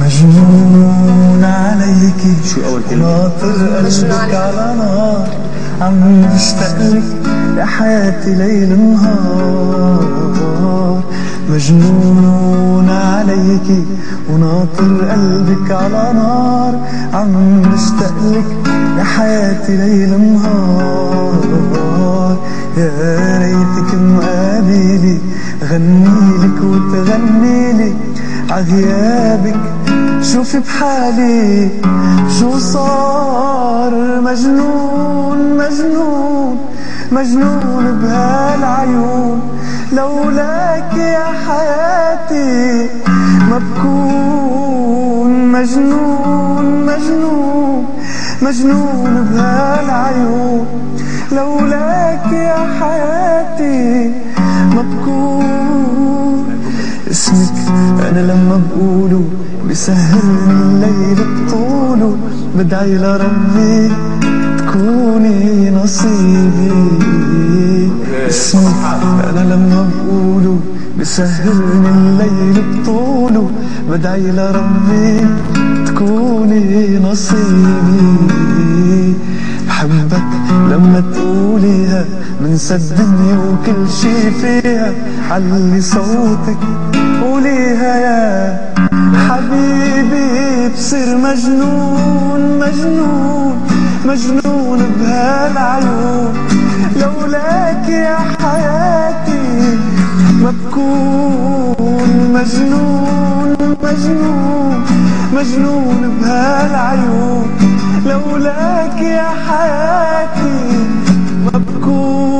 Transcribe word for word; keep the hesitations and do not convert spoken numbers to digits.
مجنون عليكي وناطر قلبك على نار، عم بشتاقلك يا حياتي ليل نهار. مجنون عليكي وناطر قلبك على نار، عم بشتاقلك يا حياتي ليل نهار. يا ريتك مقابلي غنيلك وتغنيلي عغيابك، شوفي بحالي شو صار. مجنون مجنون مجنون بهالعيون، لولاك يا حياتي ما بكون. مجنون مجنون مجنون بهالعيون، لولاك يا حياتي ما بكون. اسمك أنا لما بقوله بسهرني الليل بطوله، بدعي لربي تكوني نصيبي. اسمك أنا لما بقوله بسهرني الليل بطوله، بدعي لربي تكوني نصيبي. بحبك لما تقوليها منسى الدنيا وكل شي فيها، علي صوتك قوليها يا حبيبي. بصير مجنون مجنون مجنون بهالعيون، لولاك يا حياتي ما بكون. مجنون مجنون مجنون بهالعيون، لولاك يا حياتي ما بكون.